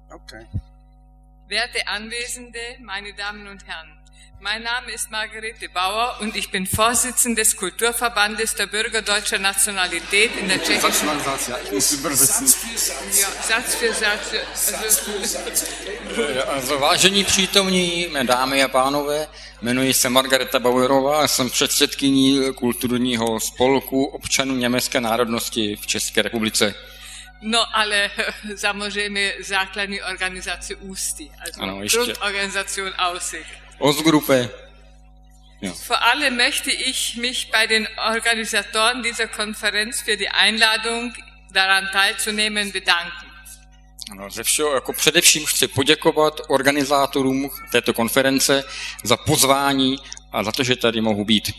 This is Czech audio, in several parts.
Okay. Werte Anwesende, meine Damen und Herren, mein Name ist Margarete Bauer und ich bin Vorsitzende des Kulturverbandes der Bürger deutscher Nationalität in der tschechischen... Satz für Satz. Vážení přítomní, mé dámy a pánové, jmenuji se Margareta Bauerová a jsem předsedkyní kulturního spolku občanů německé národnosti v České republice. No, ale samozřejmě základní organizace Ústí, also Grundorganisation Aussicht. Ostgruppe. Ja. Vor allem möchte ich mich bei den Organisatoren dieser Konferenz für die Einladung, daran teilzunehmen, bedanken. Ano, ze všeho, jako především chci poděkovat organizátorům této konference za pozvání a za to, že tady mohu být.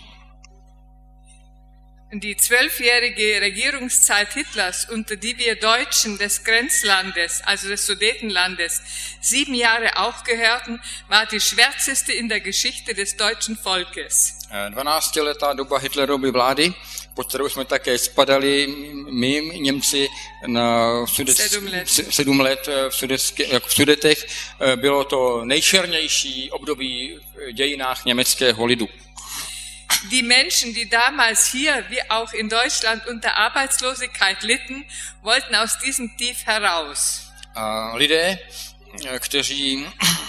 Die 12-jährige Regierungszeit Hitlers, unter die wir Deutschen des Grenzlandes, also des Sudetenlandes, 7 Jahre auch gehörten, war die schwärzeste in der Geschichte des deutschen Volkes. 12letá doba Hitlerovy vlády, pod kterou jsme také spadali my, Němci, na 7 let v Sudetech, bylo to nejčernější období v dějinách německého lidu. Die Menschen, die damals hier wie auch in Deutschland unter Arbeitslosigkeit litten, wollten aus diesem Tief heraus. A lidé, kteří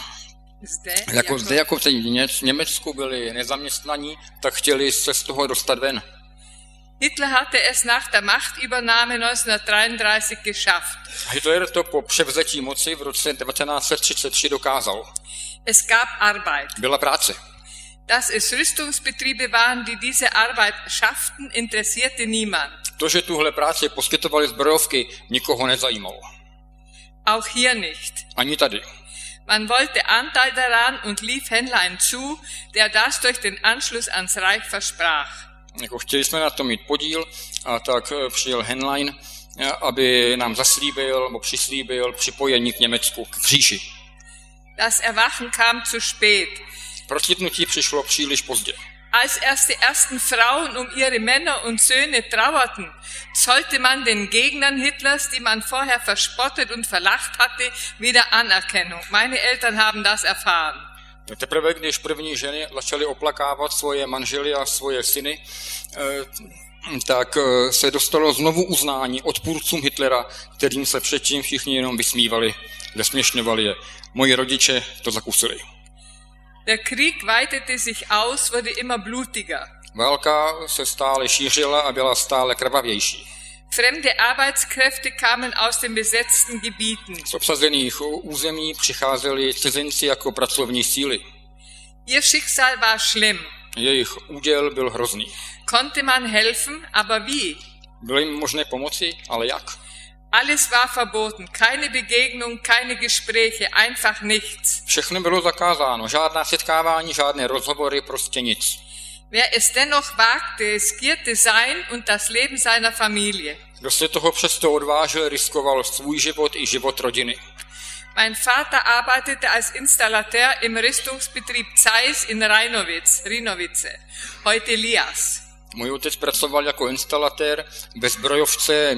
jako v Německu byli nezaměstnaní, tak chtěli se z toho dostat ven. Hitler hatte es nach der Machtübernahme 1933 geschafft. Hitler to po převzetí moci v roce 1933 dokázal. Es gab Arbeit. Byla práce. Dass es Rüstungsbetriebe waren, die diese Arbeit schafften, interessierte niemand. To, že tuhle práci poskytovaly zbrojovky, nikoho nezajímalo. Auch hier nicht. Ani tady. Man wollte Anteil daran und lief Henlein zu, der das durch den Anschluss ans Reich versprach. Jako chtěli jsme na to mít podíl, a tak přijel Henlein, aby nám přislíbil připojení k Německu, k říši. Das Erwachen kam zu spät. Procitnutí přišlo příliš pozdě. Als erst die ersten Frauen um ihre Männer und Söhne trauerten, zollte man den Gegnern Hitlers, die man vorher verspottet und verlacht hatte, wieder Anerkennung. Meine Eltern haben das erfahren. Teprve, když první ženy začaly oplakávat svoje manžely a svoje syny, tak se dostalo znovu uznání odpůrcům Hitlera, kterým se předtím všichni jenom vysmívali, zesměšňovali je. Moji rodiče to zakusili. Der Krieg weitete sich aus, wurde immer blutiger. Válka se stále šířila a byla stále krvavější. Fremde Arbeitskräfte kamen aus den besetzten Gebieten. Z obsazených území přicházeli cizinci jako pracovní síly. Ihr Schicksal war schlimm. Jejich úděl byl hrozný. Konnte man helfen, aber wie? Bylo jim možné pomoci, ale jak? Alles war verboten, keine Begegnung, keine Gespräche, einfach nichts. Všechno bylo zakázáno, žádná setkávání, žádné rozhovory, prostě nic. Wer es dennoch wagte, riskierte sein und das Leben seiner Familie. Kdo se toho přesto odvážil, riskoval svůj život i život rodiny. Mein Vater arbeitete als Installateur im Rüstungsbetrieb Zeiss in Rinovice, heute Lias. Můj otec pracoval jako instalatér ve zbrojovce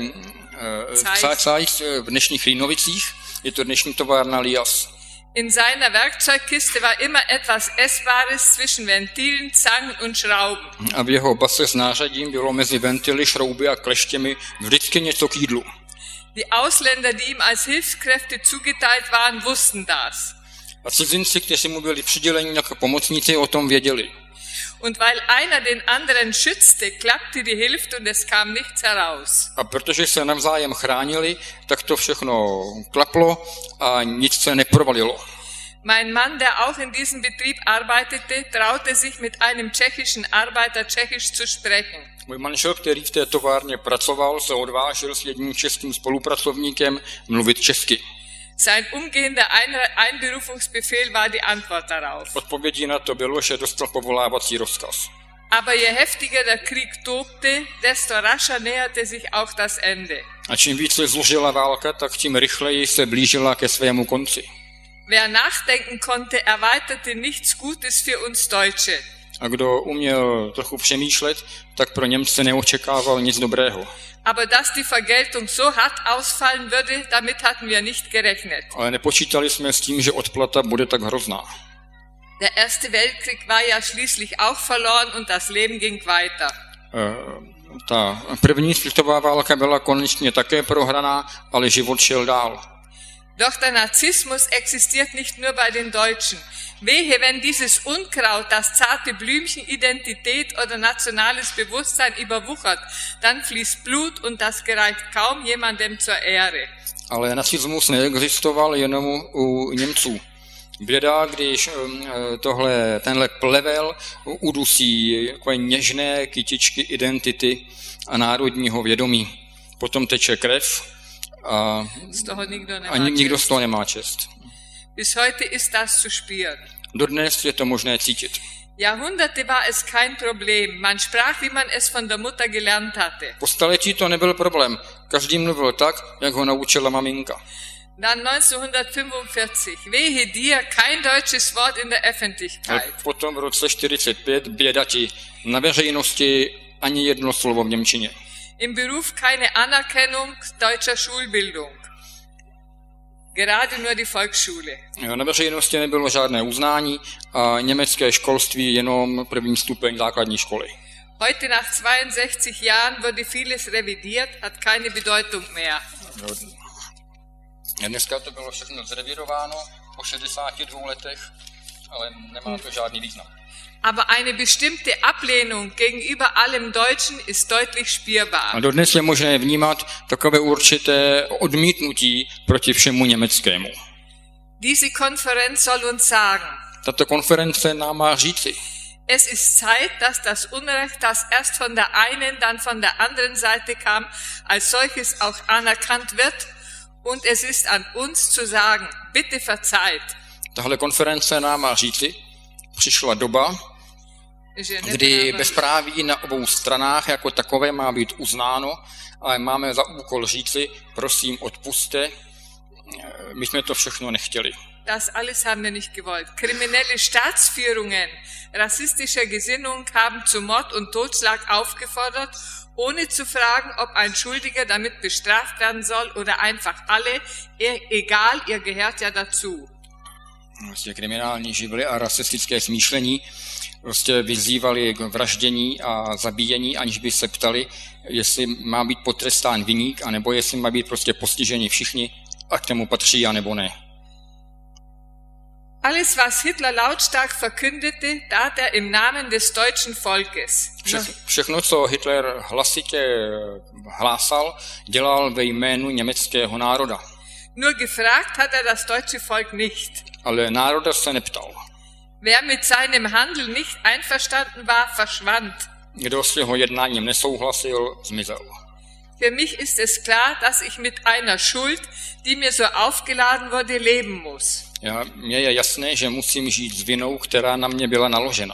Zeiss v dnešních Rinovicích, je to dnešní továrna Lias. In seiner Werkzeugkiste war immer etwas Essbares zwischen Ventilen, Zangen und Schrauben. A v jeho base s nářadím bylo mezi ventily, šrouby a kleštěmi vždycky něco k jídlu. Die Ausländer, die ihm als Hilfskräfte zugeteilt waren, wussten das. A cizinci, kteří mu byli přiděleni jako pomocníci, o tom věděli. Und weil einer den anderen schützte, klappte die Hilfe und es kam nichts heraus. A protože se navzájem chránili, tak to všechno klaplo a nic se neprovalilo. Mein Mann, der auch in diesem Betrieb arbeitete, traute sich mit einem tschechischen Arbeiter Tschechisch zu sprechen. Můj manžel, který v té továrně pracoval, se odvážil s jedním českým spolupracovníkem mluvit česky. Sein umgehender Einberufungsbefehl war die Antwort darauf. Odpovědí na to bylo, že dostal povolávací rozkaz. Aber je heftiger der Krieg tobte, desto rascher näherte sich auch das Ende. A čím více zložila válka, tak tím rychleji se blížila ke svému konci. Wer nachdenken konnte, erwartete nichts Gutes für uns Deutsche. A kdo uměl trochu přemýšlet, tak pro Němce neočekával nic dobrého. Aber dass die Vergeltung so hart ausfallen würde, damit hatten wir nicht gerechnet. Ale nepočítali jsme s tím, že odplata bude tak hrozná. Der Erste Weltkrieg war ja schließlich auch verloren und das Leben ging weiter. Ta první světová válka byla konečně také prohraná, ale život šel dál. Doch der Narzissmus existiert nicht nur bei den Deutschen. Wehe, wenn dieses Unkraut das zarte Blümchen Identität oder nationales Bewusstsein überwuchert, dann fließt Blut und das gereicht kaum jemandem zur Ehre. Ale nacismus neexistoval jenom u Němců. Běda, když tenhle plevel udusí takové něžné kytičky identity a národního vědomí. Potom teče krev a nikdo z toho nemá čest. Bis heute ist das zu spüren. Dodnes je to možné cítit. Jahrhunderte war es kein Problem. Man sprach, wie man es von der Mutter gelernt hatte. Po staletí to nebyl problém. Každý mluvil tak, jak ho naučila maminka. Dann 1945. Wehe dir, kein deutsches Wort in der Öffentlichkeit. Potom v roce 45 běda ti, na veřejnosti ani jedno slovo v němčině. Im Beruf keine Anerkennung deutscher Schulbildung. Gerade nur die Volksschule. Na veřejnosti nebylo žádné uznání a německé školství jenom první stupeň základní školy. Heute nach 62 Jahren wurde vieles revidiert, hat keine Bedeutung mehr. Dneska to bylo všechno zrevidováno po 62 letech, ale nemá to žádný význam. Aber eine bestimmte Ablehnung gegenüber allem Deutschen ist deutlich spürbar. A dodnes je možné vnímat takové určité odmítnutí proti všemu německému. Diese Konferenz soll uns sagen. Tato konference nám má říci. Es ist Zeit, dass das Unrecht, das erst von der einen, dann von der anderen Seite kam, als solches auch anerkannt wird. Und es ist an uns zu sagen, bitte verzeiht. Tahle konference nám má říci, přišla doba, kdy bezpráví na obou stranách jako takové má být uznáno, ale máme za úkol říci, prosím, odpusťte, my jsme to všechno nechtěli. Das alles haben wir nicht gewollt. Kriminelle Staatsführungen rassistischer Gesinnung haben zu Mord und Totschlag aufgefordert, ohne zu fragen, ob ein Schuldiger damit bestraft werden soll oder einfach alle, egal, ihr gehört ja dazu. Vlastně kriminální živly a rasistické smýšlení prostě vyzývali k vraždění a zabíjení, aniž by se ptali, jestli má být potrestán viník, anebo jestli má být prostě postiženi všichni, a k tomu patří, anebo ne. Alles, was Hitler lautstark verkündete, tat er im Namen des deutschen Volkes. Všechno, co Hitler hlasitě hlásal, dělal ve jménu německého národa. Nur gefragt hat er das deutsche Volk nicht. Ale národa se neptal. Wer mit seinem Handel nicht einverstanden war, verschwand. Kdo s jeho jednáním nesouhlasil, zmizel. Für mich ist es klar, dass ich mit einer Schuld, die mir so aufgeladen wurde, leben muss. Mně je jasné, že musím žít s vinou, která na mě byla naložena.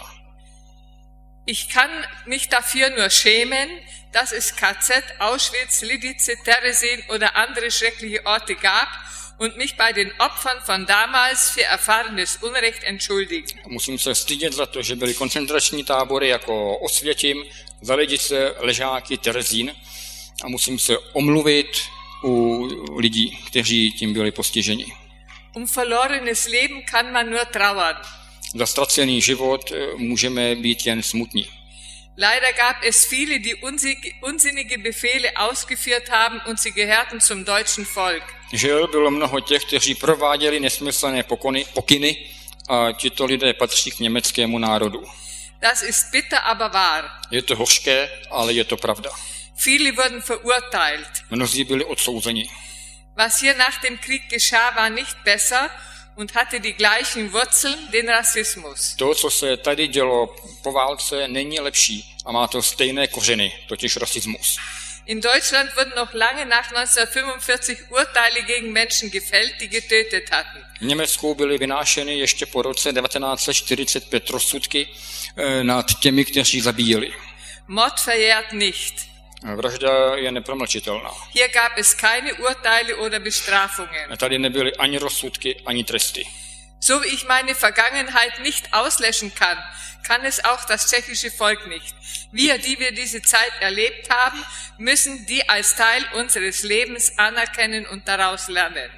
Ich kann mich dafür nur schämen, dass es KZ, Auschwitz, Lidice, Terezin oder andere schreckliche Orte gab und mich bei den Opfern von damals für erfahrenes Unrecht entschuldigen. Musím se stydět za to, že byly koncentrační tábory jako Osvětim, za Lidice, Ležáky, Terezín a musím se omluvit u lidí, kteří tím byli postiženi. Verlorenes Leben kann man nur trauern. Za ztracený život můžeme být jen smutní. Leider gab es viele, die unsinnige Befehle ausgeführt haben und sie gehörten zum deutschen Volk. Žel bylo mnoho těch, kteří prováděli nesmyslné pokyny a tito lidé patří k německému národu. Das ist bitter, aber wahr. Je to hořké, ale je to pravda. Viele wurden verurteilt. Mnozí byli odsouzeni. Was hier nach dem Krieg geschah, war nicht besser und hatte die gleichen Wurzeln, den Rassismus. To, co se tady dělo po válce, není lepší a má to stejné kořeny, totiž rasismus. In Deutschland wurden noch lange nach 1945 Urteile gegen Menschen gefällt, die getötet hatten. V Německu byly vynášeny ještě po roce 1945 rozsudky nad těmi, kteří zabíjeli. Mord verjährt nicht. Vražda je nepromlčitelná. Hier gab es keine Urteile oder Bestrafungen. Tady nebyly ani rozsudky, ani tresty. So wie ich meine Vergangenheit nicht auslöschen kann, kann es auch das tschechische Volk nicht. Wir, die wir diese Zeit erlebt haben, müssen die als Teil unseres Lebens anerkennen und daraus lernen.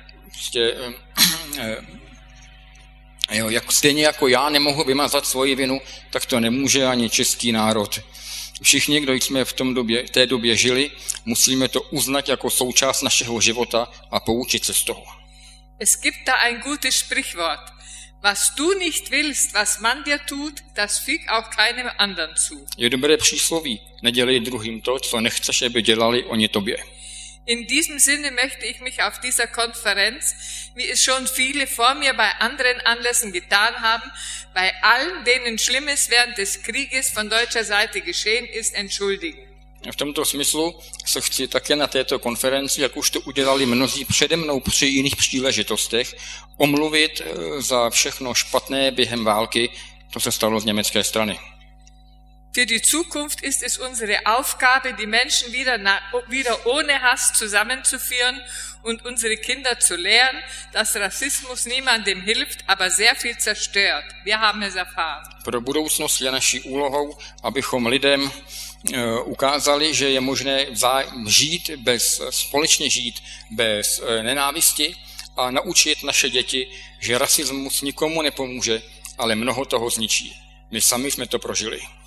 Stejně jako já nemohu vymazat svoji vinu, tak to nemůže ani český národ. Všichni, kdo jsme v té době žili, musíme to uznat jako součást našeho života a poučit se z toho. Es gibt da ein gutes Sprichwort. Was du nicht willst, was man dir tut, das füg auch keinem anderen zu. Je dobré přísloví, nedělej druhým to, co nechceš, aby dělali oni tobě. In diesem Sinne möchte ich mich auf dieser Konferenz, wie es schon viele vor mir bei anderen Anlässen getan haben, bei allen, denen Schlimmes während des Krieges von deutscher Seite geschehen ist, entschuldigen. V tomto smyslu se chci také na této konferenci, jak už to udělali mnozí přede mnou při jiných příležitostech, omluvit za všechno špatné během války, to se stalo z německé strany. Für die Zukunft ist es unsere Aufgabe, die Menschen wieder ohne Hass zusammenzuführen und unsere Kinder zu lehren, dass Rassismus niemandem hilft, aber sehr viel zerstört. Wir haben es erfahren. Pro budoucnost je naší úlohou, abychom lidem ukázali, že je možné společně žít bez nenávisti a naučit naše děti, že rasismus nikomu nepomůže, ale mnoho toho zničí. My sami jsme to prožili.